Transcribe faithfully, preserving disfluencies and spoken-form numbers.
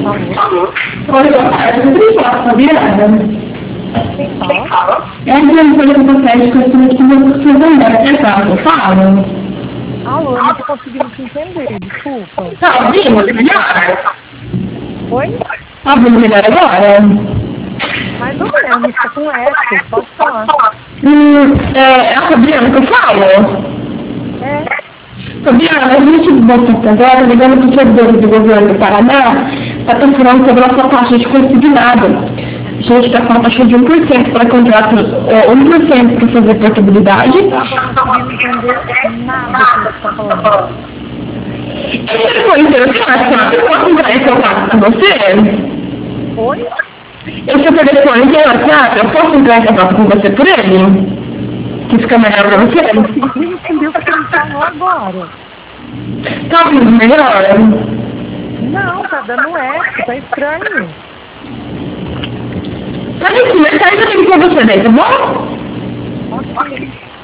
Alô? Oi, boa tarde. Eu queria falar com a Fabiana. Quem fala? É a Adriana Colombo Sérgio, que eu estou aqui no Santander. Quer falar? Eu falo? Alô, eu não tô conseguindo te entender, desculpa. Tá ouvindo melhor? Oi? Tá ouvindo melhor agora? Mais ou menos, tá com eco, pode falar. Hum, é, é a Fabiana que eu falo? É, Fabiana, a gente do Banco Santander está ligando para os servidores do governo do Paraná para estar falando sobre a sua taxa de consignado. A gente está com uma taxa de um por cento para contrato, é, um por cento para fazer portabilidade. não tô conseguindo entender nada que você tá falando. Se for interessante, eu posso entrar em contato com você? Oi? Esse telefone tem WhatsApp, eu posso entrar em contato com você por ele? Que fica melhor para você? Eu consegui entender o que você me falou agora. Tá ouvindo melhor? Não, tá dando eco, tá estranho. Mas enfim, mais tarde eu ligo pra você daí, tá bom? Ok.